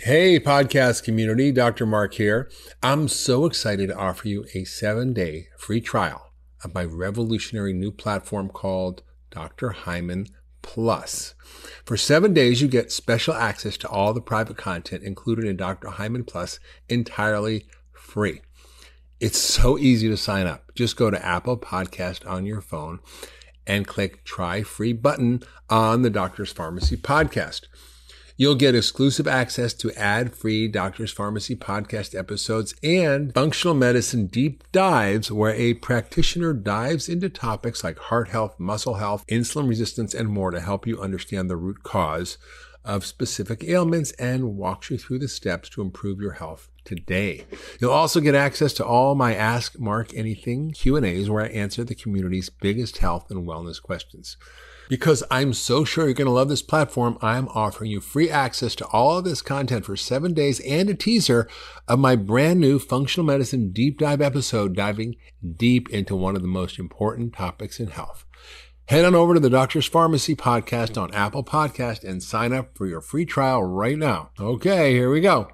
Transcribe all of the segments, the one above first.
Hey, podcast community, Dr. Mark here. I'm so excited to offer you a 7-day free trial of my revolutionary new platform called Dr. Hyman Plus. For 7 days, you get special access to all the private content included in Dr. Hyman Plus entirely free. It's so easy to sign up. Just go to Apple Podcast on your phone and click Try Free button on the Doctor's Pharmacy podcast. You'll get exclusive access to ad-free Doctor's Pharmacy podcast episodes and functional medicine deep dives where a practitioner dives into topics like heart health, muscle health, insulin resistance, and more to help you understand the root cause of specific ailments and walks you through the steps to improve your health today. You'll also get access to all my Ask Mark Anything Q&As where I answer the community's biggest health and wellness questions. Because I'm so sure you're going to love this platform, I'm offering you free access to all of this content for 7 days and a teaser of my brand new functional medicine deep dive episode diving deep into one of the most important topics in health. Head on over to the Doctor's Pharmacy podcast on Apple Podcast and sign up for your free trial right now. Okay, here we go.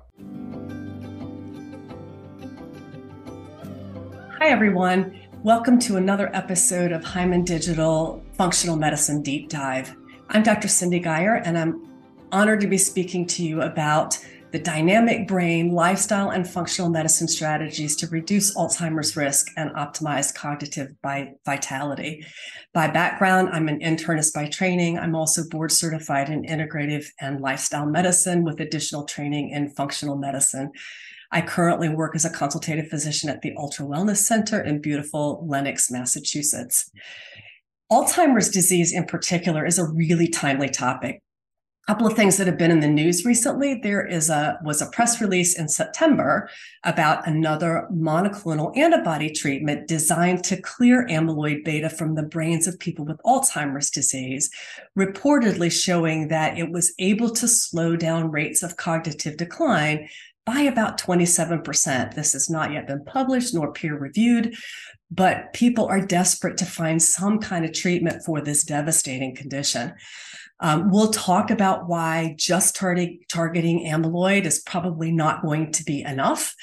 Hi, everyone. Welcome to another episode of Hyman Digital Functional Medicine Deep Dive. I'm Dr. Cindy Geyer, and I'm honored to be speaking to you about the dynamic brain, lifestyle, and functional medicine strategies to reduce Alzheimer's risk and optimize cognitive vitality. By background, I'm an internist by training. I'm also board certified in integrative and lifestyle medicine with additional training in functional medicine. I currently work as a consultative physician at the Ultra Wellness Center in beautiful Lenox, Massachusetts. Alzheimer's disease in particular is a really timely topic. A couple of things that have been in the news recently. There was a press release in September about another monoclonal antibody treatment designed to clear amyloid beta from the brains of people with Alzheimer's disease, reportedly showing that it was able to slow down rates of cognitive decline by about 27%. This has not yet been published nor peer-reviewed, but people are desperate to find some kind of treatment for this devastating condition. We'll talk about why just targeting amyloid is probably not going to be enough,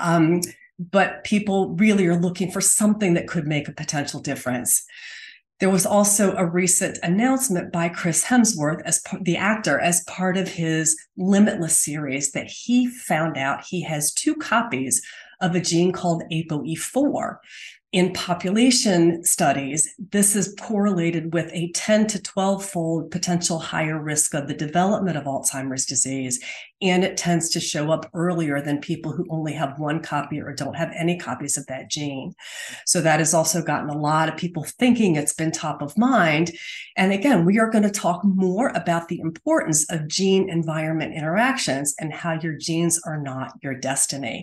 but people really are looking for something that could make a potential difference. There was also a recent announcement by Chris Hemsworth, the actor, as part of his Limitless series, that he found out he has 2 copies of a gene called ApoE4. In population studies, this is correlated with a 10 to 12-fold potential higher risk of the development of Alzheimer's disease, and it tends to show up earlier than people who only have 1 copy or don't have any copies of that gene. So that has also gotten a lot of people thinking. It's been top of mind. And again, we are going to talk more about the importance of gene-environment interactions and how your genes are not your destiny.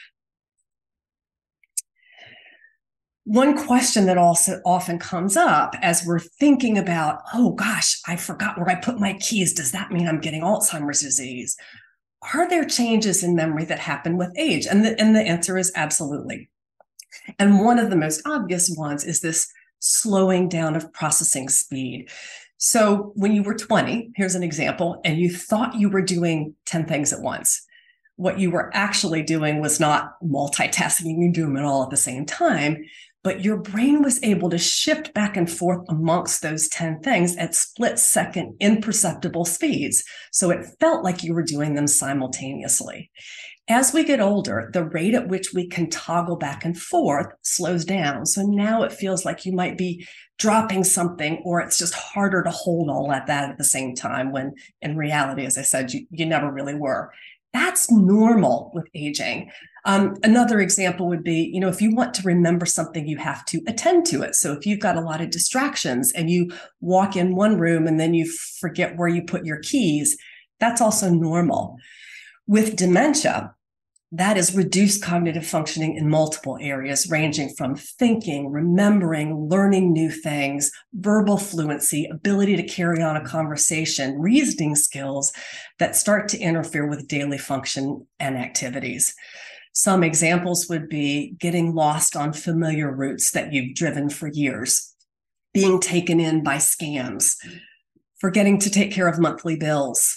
One question that also often comes up as we're thinking about, oh gosh, I forgot where I put my keys. Does that mean I'm getting Alzheimer's disease? Are there changes in memory that happen with age? And the answer is absolutely. And one of the most obvious ones is this slowing down of processing speed. So when you were 20, here's an example, and you thought you were doing 10 things at once. What you were actually doing was not multitasking, you do them all at the same time, but your brain was able to shift back and forth amongst those 10 things at split-second imperceptible speeds. So it felt like you were doing them simultaneously. As we get older, the rate at which we can toggle back and forth slows down. So now it feels like you might be dropping something, or it's just harder to hold all at that at the same time, when in reality, as I said, you never really were. That's normal with aging. Another example would be, if you want to remember something, you have to attend to it. So if you've got a lot of distractions and you walk in one room and then you forget where you put your keys, that's also normal. With dementia, that is reduced cognitive functioning in multiple areas, ranging from thinking, remembering, learning new things, verbal fluency, ability to carry on a conversation, reasoning skills that start to interfere with daily function and activities. Some examples would be getting lost on familiar routes that you've driven for years, being taken in by scams, forgetting to take care of monthly bills,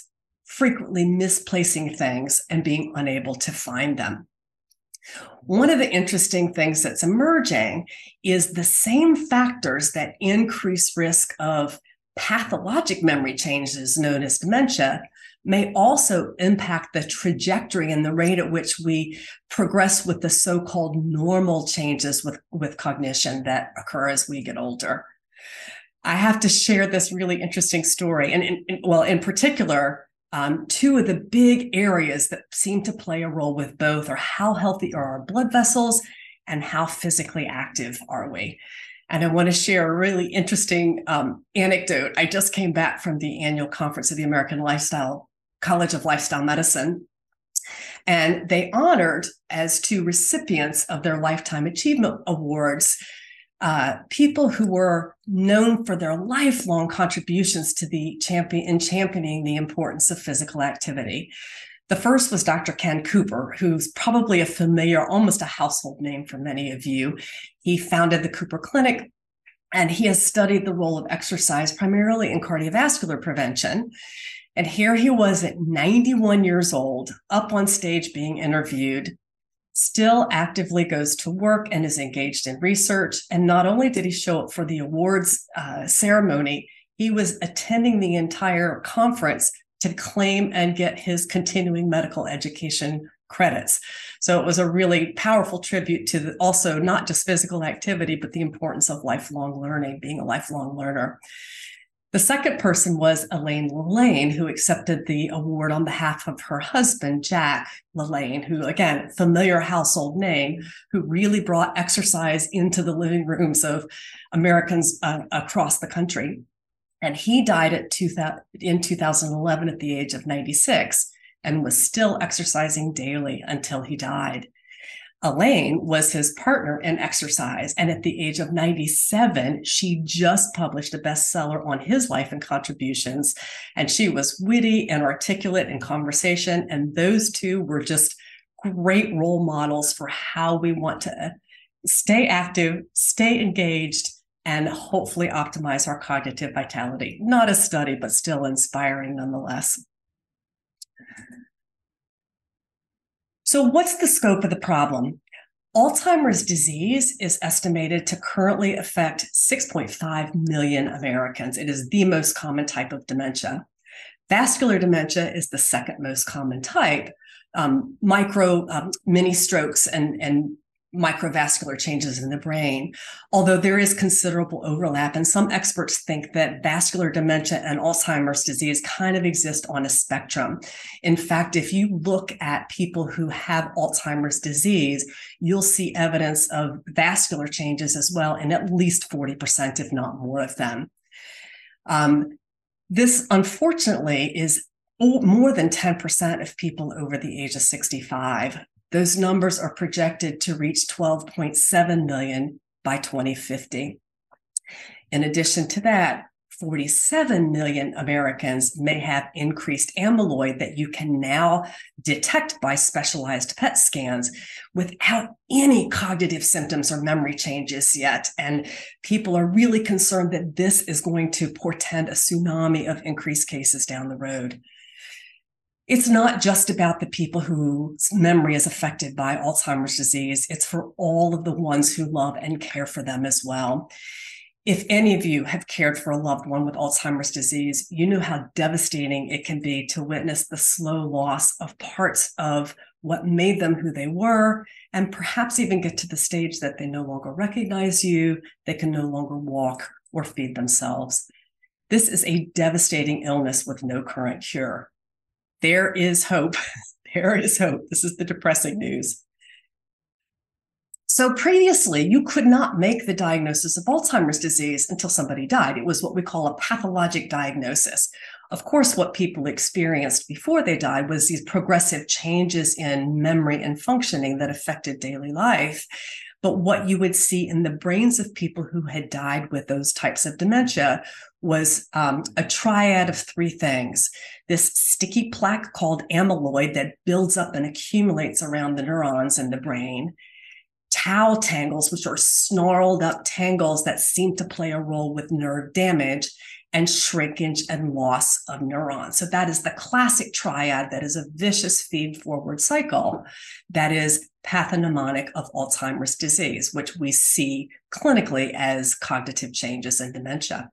frequently misplacing things and being unable to find them. One of the interesting things that's emerging is the same factors that increase risk of pathologic memory changes known as dementia may also impact the trajectory and the rate at which we progress with the so-called normal changes with cognition that occur as we get older. I have to share this really interesting story. And in particular, two of the big areas that seem to play a role with both are how healthy are our blood vessels and how physically active are we. And I want to share a really interesting anecdote. I just came back from the annual conference of the American College of Lifestyle Medicine, and they honored as two recipients of their Lifetime Achievement Awards people who were known for their lifelong contributions to championing the importance of physical activity. The first was Dr. Ken Cooper, who's probably a familiar, almost a household name for many of you. He founded the Cooper Clinic, and he has studied the role of exercise primarily in cardiovascular prevention. And here he was at 91 years old, up on stage being interviewed, still actively goes to work and is engaged in research. And not only did he show up for the awards ceremony, he was attending the entire conference to claim and get his continuing medical education credits. So it was a really powerful tribute to also not just physical activity, but the importance of lifelong learning, being a lifelong learner. The second person was Elaine Lillane, who accepted the award on behalf of her husband, Jack Lillane, who, again, familiar household name, who really brought exercise into the living rooms of Americans across the country. And he died in 2011 at the age of 96 and was still exercising daily until he died. Elaine was his partner in exercise, and at the age of 97, she just published a bestseller on his life and contributions, and she was witty and articulate in conversation, and those two were just great role models for how we want to stay active, stay engaged, and hopefully optimize our cognitive vitality. Not a study, but still inspiring nonetheless. So what's the scope of the problem? Alzheimer's disease is estimated to currently affect 6.5 million Americans. It is the most common type of dementia. Vascular dementia is the second most common type. Mini strokes and microvascular changes in the brain, although there is considerable overlap. And some experts think that vascular dementia and Alzheimer's disease kind of exist on a spectrum. In fact, if you look at people who have Alzheimer's disease, you'll see evidence of vascular changes as well in at least 40%, if not more of them. This, unfortunately, is more than 10% of people over the age of 65. Those numbers are projected to reach 12.7 million by 2050. In addition to that, 47 million Americans may have increased amyloid that you can now detect by specialized PET scans without any cognitive symptoms or memory changes yet. And people are really concerned that this is going to portend a tsunami of increased cases down the road. It's not just about the people whose memory is affected by Alzheimer's disease. It's for all of the ones who love and care for them as well. If any of you have cared for a loved one with Alzheimer's disease, you know how devastating it can be to witness the slow loss of parts of what made them who they were, and perhaps even get to the stage that they no longer recognize you, they can no longer walk or feed themselves. This is a devastating illness with no current cure. There is hope. There is hope. This is the depressing news. So previously, you could not make the diagnosis of Alzheimer's disease until somebody died. It was what we call a pathologic diagnosis. Of course, what people experienced before they died was these progressive changes in memory and functioning that affected daily life. But what you would see in the brains of people who had died with those types of dementia was a triad of three things. This sticky plaque called amyloid that builds up and accumulates around the neurons in the brain, tau tangles, which are snarled up tangles that seem to play a role with nerve damage, and shrinkage and loss of neurons. So that is the classic triad that is a vicious feed-forward cycle that is pathognomonic of Alzheimer's disease, which we see clinically as cognitive changes in dementia.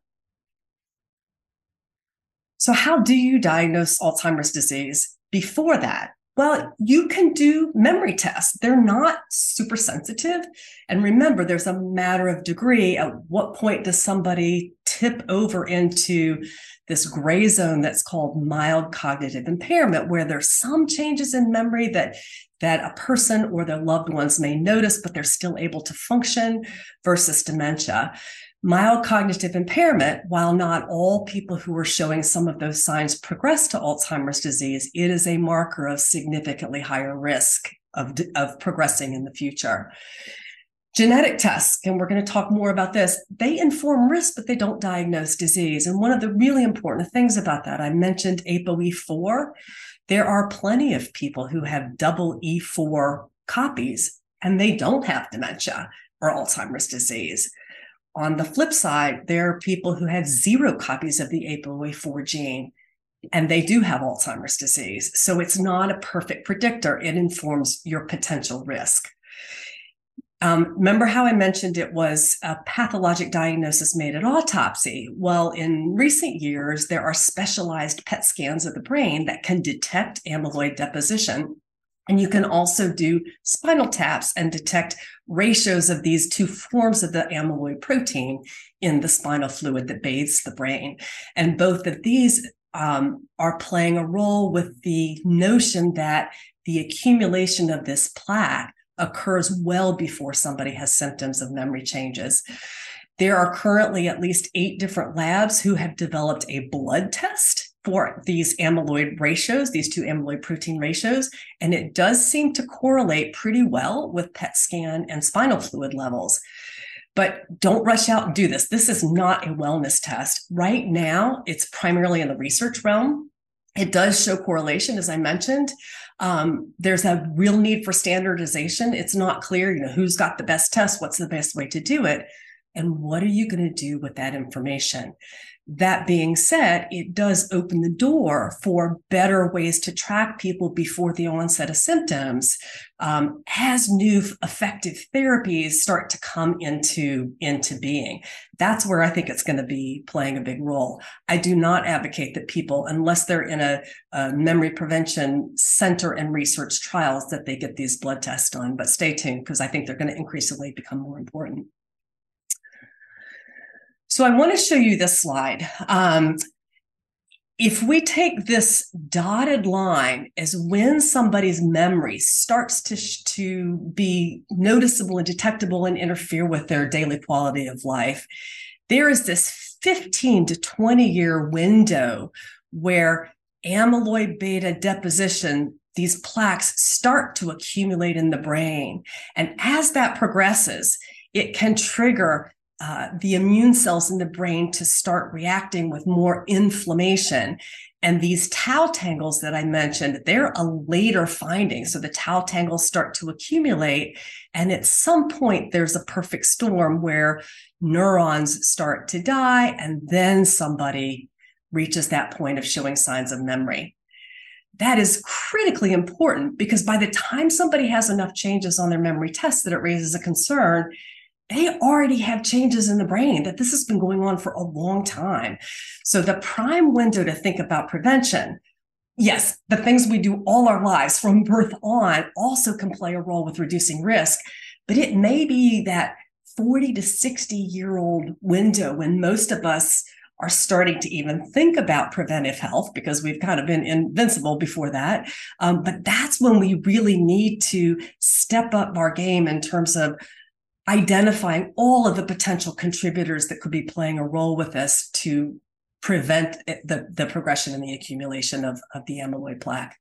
So how do you diagnose Alzheimer's disease? Before that, well, you can do memory tests. They're not super sensitive. And remember, there's a matter of degree. At what point does somebody tip over into this gray zone that's called mild cognitive impairment, where there's some changes in memory that a person or their loved ones may notice, but they're still able to function, versus dementia? Mild cognitive impairment, while not all people who are showing some of those signs progress to Alzheimer's disease, it is a marker of significantly higher risk of progressing in the future. Genetic tests, and we're going to talk more about this, they inform risk, but they don't diagnose disease. And one of the really important things about that, I mentioned ApoE4. There are plenty of people who have double E4 copies, and they don't have dementia or Alzheimer's disease. On the flip side, there are people who have 0 copies of the ApoE4 gene, and they do have Alzheimer's disease. So it's not a perfect predictor. It informs your potential risk. Remember how I mentioned it was a pathologic diagnosis made at autopsy? Well, in recent years, there are specialized PET scans of the brain that can detect amyloid deposition. And you can also do spinal taps and detect ratios of these two forms of the amyloid protein in the spinal fluid that bathes the brain. And both of these are playing a role with the notion that the accumulation of this plaque occurs well before somebody has symptoms of memory changes. There are currently at least 8 different labs who have developed a blood test for these amyloid ratios, these two amyloid protein ratios, and it does seem to correlate pretty well with PET scan and spinal fluid levels. But don't rush out and do this. This is not a wellness test. Right now, it's primarily in the research realm. It does show correlation, as I mentioned. There's a real need for standardization. It's not clear, who's got the best test, what's the best way to do it, and what are you going to do with that information? That being said, it does open the door for better ways to track people before the onset of symptoms, as new effective therapies start to come into being. That's where I think it's going to be playing a big role. I do not advocate that people, unless they're in a memory prevention center and research trials, that they get these blood tests done. But stay tuned, because I think they're going to increasingly become more important. So I want to show you this slide. If we take this dotted line as when somebody's memory starts to be noticeable and detectable and interfere with their daily quality of life, there is this 15 to 20 year window where amyloid beta deposition, these plaques start to accumulate in the brain. And as that progresses, it can trigger the immune cells in the brain to start reacting with more inflammation. And these tau tangles that I mentioned, they're a later finding. So the tau tangles start to accumulate. And at some point, there's a perfect storm where neurons start to die, and then somebody reaches that point of showing signs of memory. That is critically important, because by the time somebody has enough changes on their memory test that it raises a concern, they already have changes in the brain, that this has been going on for a long time. So the prime window to think about prevention, yes, the things we do all our lives from birth on also can play a role with reducing risk, but it may be that 40 to 60-year-old window when most of us are starting to even think about preventive health, because we've kind of been invincible before that. But that's when we really need to step up our game in terms of identifying all of the potential contributors that could be playing a role with this to prevent the progression and the accumulation of the amyloid plaque.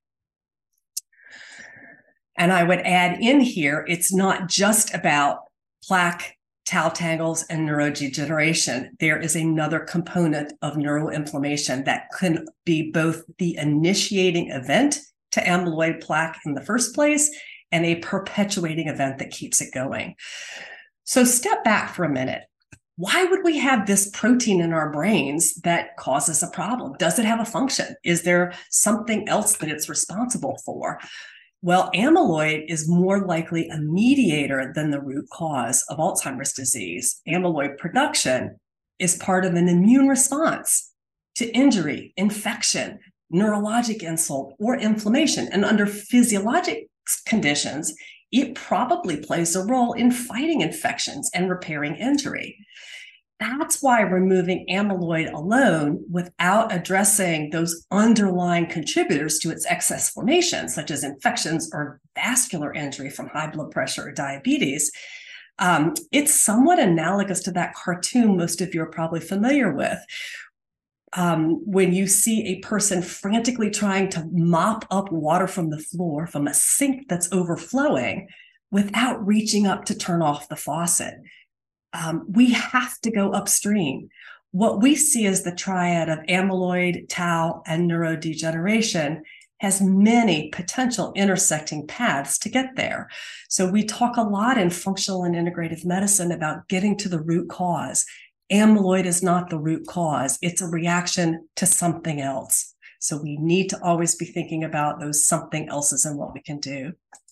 And I would add in here, it's not just about plaque, tau tangles, and neurodegeneration. There is another component of neuroinflammation that can be both the initiating event to amyloid plaque in the first place and a perpetuating event that keeps it going. So step back for a minute. why would we have this protein in our brains that causes a problem? Does it have a function? Is there something else that it's responsible for? Well, amyloid is more likely a mediator than the root cause of Alzheimer's disease. Amyloid production is part of an immune response to injury, infection, neurologic insult, or inflammation. And under physiologic conditions, it probably plays a role in fighting infections and repairing injury. That's why removing amyloid alone without addressing those underlying contributors to its excess formation, such as infections or vascular injury from high blood pressure or diabetes, it's somewhat analogous to that cartoon most of you are probably familiar with. When you see a person frantically trying to mop up water from the floor from a sink that's overflowing without reaching up to turn off the faucet. We have to go upstream. What we see as the triad of amyloid, tau, and neurodegeneration has many potential intersecting paths to get there. So we talk a lot in functional and integrative medicine about getting to the root cause. Amyloid is not the root cause. It's a reaction to something else. So we need to always be thinking about those something else's and what we can do.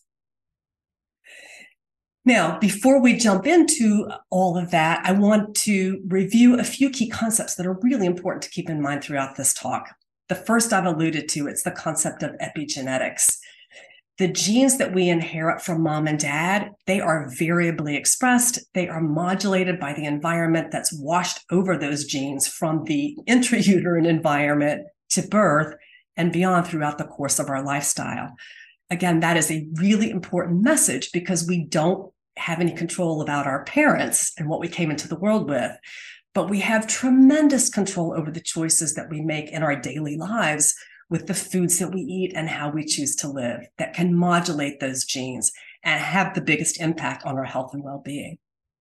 Now, before we jump into all of that, I want to review a few key concepts that are really important to keep in mind throughout this talk. The first I've alluded to, it's the concept of epigenetics. The genes that we inherit from mom and dad, they are variably expressed. They are modulated by the environment that's washed over those genes from the intrauterine environment to birth and beyond throughout the course of our lifestyle. Again, that is a really important message because we don't have any control about our parents and what we came into the world with, but we have tremendous control over the choices that we make in our daily lives with the foods that we eat and how we choose to live that can modulate those genes and have the biggest impact on our health and well-being.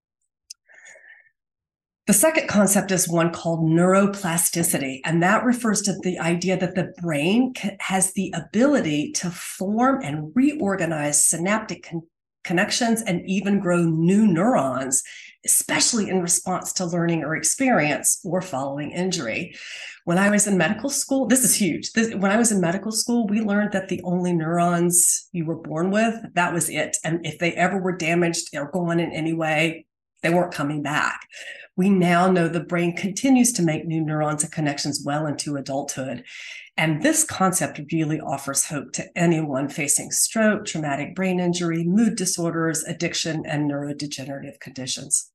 The second concept is one called neuroplasticity, and that refers to the idea that the brain has the ability to form and reorganize synaptic connections and even grow new neurons, especially in response to learning or experience or following injury. When I was in medical school, this is huge. When I was in medical school, we learned that the only neurons you were born with, that was it. And if they ever were damaged or gone in any way, they weren't coming back. We now know the brain continues to make new neurons and connections well into adulthood. And this concept really offers hope to anyone facing stroke, traumatic brain injury, mood disorders, addiction, and neurodegenerative conditions.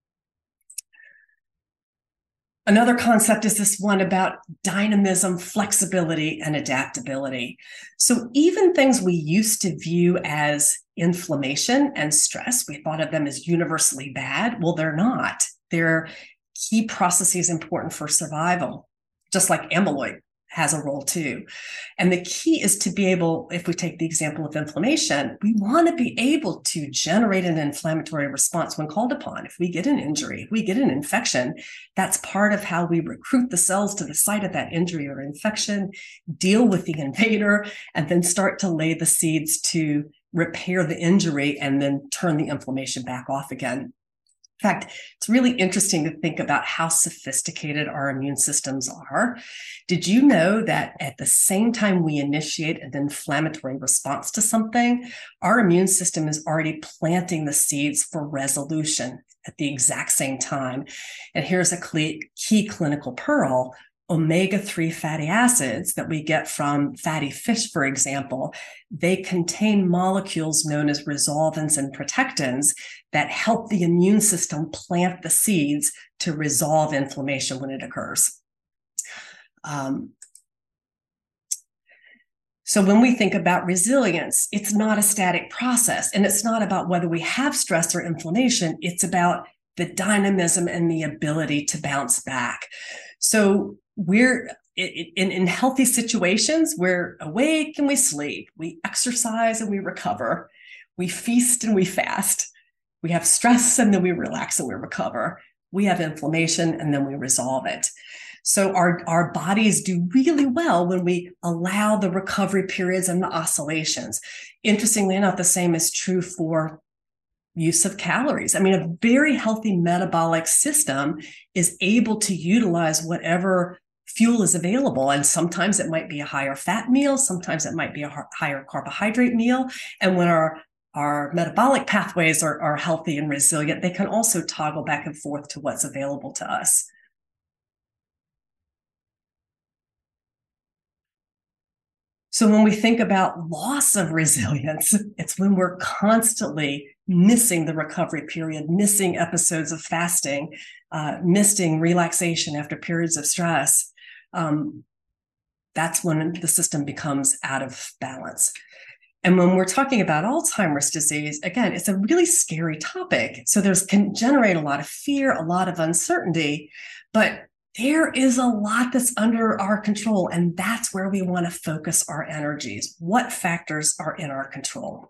Another concept is this one about dynamism, flexibility, and adaptability. So even things we used to view as inflammation and stress, we thought of them as universally bad. Well, they're not. They're key processes important for survival, just like amyloid has a role too. And the key is to be able, if we take the example of inflammation, we want to be able to generate an inflammatory response when called upon. If we get an injury, if we get an infection, that's part of how we recruit the cells to the site of that injury or infection, deal with the invader, and then start to lay the seeds to repair the injury and then turn the inflammation back off again. In fact, it's really interesting to think about how sophisticated our immune systems are. Did you know that at the same time we initiate an inflammatory response to something, our immune system is already planting the seeds for resolution at the exact same time? And here's a key clinical pearl. Omega-3 fatty acids that we get from fatty fish, for example, they contain molecules known as resolvins and protectins that help the immune system plant the seeds to resolve inflammation when it occurs. So when we think about resilience, it's not a static process, and it's not about whether we have stress or inflammation. It's about the dynamism and the ability to bounce back. So we're in healthy situations, we're awake and we sleep, we exercise and we recover, we feast and we fast, we have stress and then we relax and we recover, we have inflammation and then we resolve it. So our bodies do really well when we allow the recovery periods and the oscillations. Interestingly enough, the same is true for use of calories. I mean, a very healthy metabolic system is able to utilize whatever fuel is available. And sometimes it might be a higher fat meal, sometimes it might be a higher carbohydrate meal. And when our metabolic pathways are healthy and resilient, they can also toggle back and forth to what's available to us. So when we think about loss of resilience, it's when we're constantly missing the recovery period, missing episodes of fasting, missing relaxation after periods of stress. That's when the system becomes out of balance. And when we're talking about Alzheimer's disease, again, it's a really scary topic. So can generate a lot of fear, a lot of uncertainty, but there is a lot that's under our control, and that's where we want to focus our energies. What factors are in our control?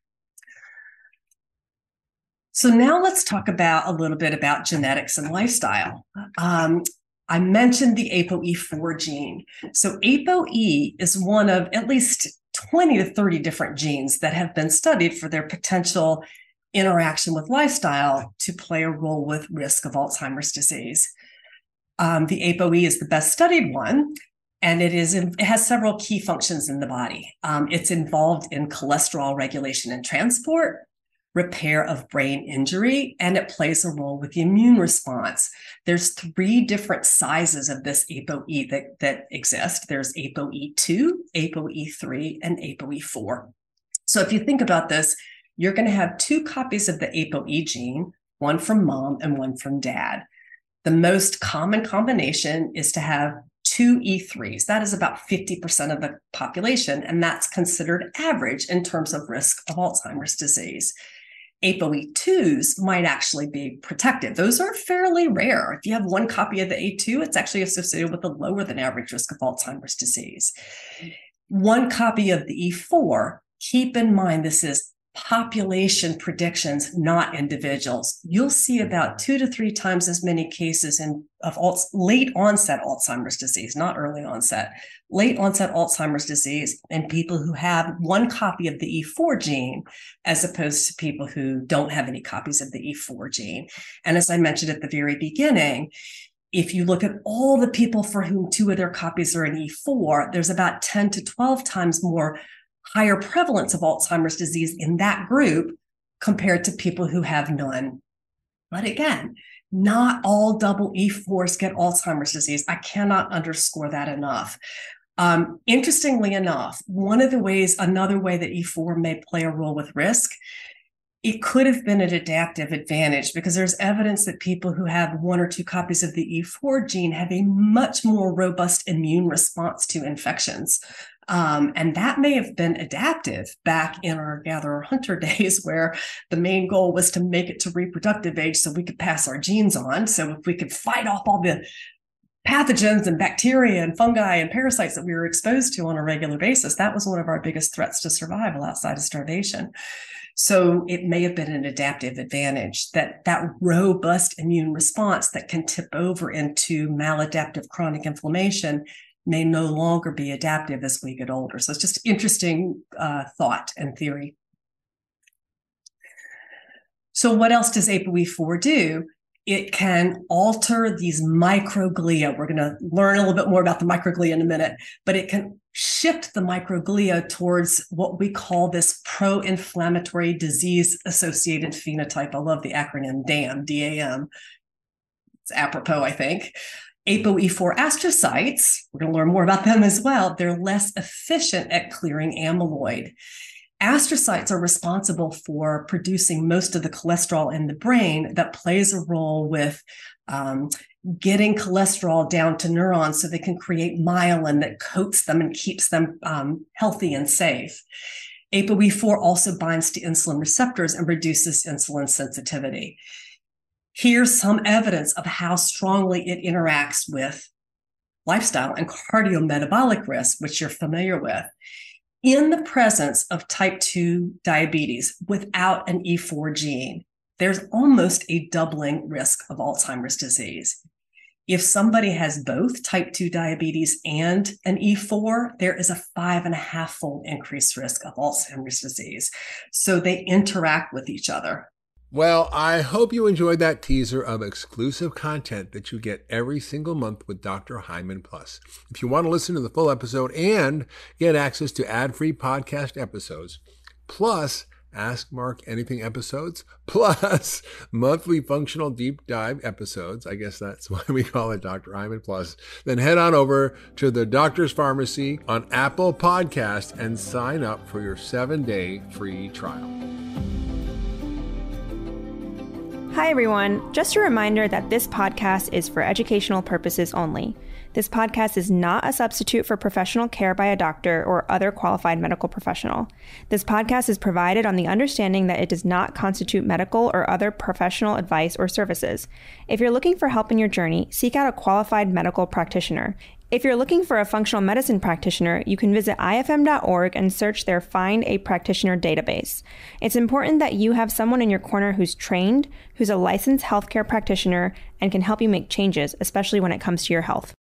So now let's talk a little bit about genetics and lifestyle. I mentioned the ApoE4 gene. So ApoE is one of at least 20 to 30 different genes that have been studied for their potential interaction with lifestyle to play a role with risk of Alzheimer's disease. The ApoE is the best studied one, and it has several key functions in the body. It's involved in cholesterol regulation and transport, repair of brain injury, and it plays a role with the immune response. There's 3 different sizes of this ApoE that exist. There's ApoE2, ApoE3, and ApoE4. So if you think about this, you're going to have 2 copies of the ApoE gene, one from mom and one from dad. The most common combination is to have 2 E3s. That is about 50% of the population, and that's considered average in terms of risk of Alzheimer's disease. ApoE2s might actually be protective. Those are fairly rare. If you have 1 copy of the A2, it's actually associated with a lower than average risk of Alzheimer's disease. 1 copy of the E4, keep in mind this is population predictions, not individuals. You'll see about 2 to 3 times as many cases of late onset Alzheimer's disease, not early onset, late onset Alzheimer's disease in people who have 1 copy of the E4 gene, as opposed to people who don't have any copies of the E4 gene. And as I mentioned at the very beginning, if you look at all the people for whom 2 of their copies are in E4, there's about 10 to 12 times more higher prevalence of Alzheimer's disease in that group compared to people who have none. But again, not all double E4s get Alzheimer's disease. I cannot underscore that enough. Interestingly enough, another way that E4 may play a role with risk, it could have been an adaptive advantage because there's evidence that people who have 1 or 2 copies of the E4 gene have a much more robust immune response to infections. And that may have been adaptive back in our gatherer-hunter days, where the main goal was to make it to reproductive age so we could pass our genes on. So if we could fight off all the pathogens and bacteria and fungi and parasites that we were exposed to on a regular basis, that was one of our biggest threats to survival outside of starvation. So it may have been an adaptive advantage, that robust immune response that can tip over into maladaptive chronic inflammation may no longer be adaptive as we get older. So it's just interesting thought and theory. So what else does ApoE4 do? It can alter these microglia. We're going to learn a little bit more about the microglia in a minute, but it can shift the microglia towards what we call this pro-inflammatory disease-associated phenotype. I love the acronym DAM, D-A-M. It's apropos, I think. ApoE4 astrocytes, we're going to learn more about them as well. They're less efficient at clearing amyloid. Astrocytes are responsible for producing most of the cholesterol in the brain that plays a role with getting cholesterol down to neurons so they can create myelin that coats them and keeps them healthy and safe. ApoE4 also binds to insulin receptors and reduces insulin sensitivity. Here's some evidence of how strongly it interacts with lifestyle and cardiometabolic risk, which you're familiar with. In the presence of type 2 diabetes without an E4 gene, there's almost a doubling risk of Alzheimer's disease. If somebody has both type 2 diabetes and an E4, there is a 5.5-fold increased risk of Alzheimer's disease. So they interact with each other. Well, I hope you enjoyed that teaser of exclusive content that you get every single month with Dr. Hyman Plus. If you want to listen to the full episode and get access to ad-free podcast episodes, plus Ask Mark Anything episodes, plus monthly functional deep dive episodes, I guess that's why we call it Dr. Hyman Plus, then head on over to the Doctor's Pharmacy on Apple Podcast and sign up for your 7-day free trial. Hi, everyone. Just a reminder that this podcast is for educational purposes only. This podcast is not a substitute for professional care by a doctor or other qualified medical professional. This podcast is provided on the understanding that it does not constitute medical or other professional advice or services. If you're looking for help in your journey, seek out a qualified medical practitioner. If you're looking for a functional medicine practitioner, you can visit ifm.org and search their Find a Practitioner database. It's important that you have someone in your corner who's trained, who's a licensed healthcare practitioner, and can help you make changes, especially when it comes to your health.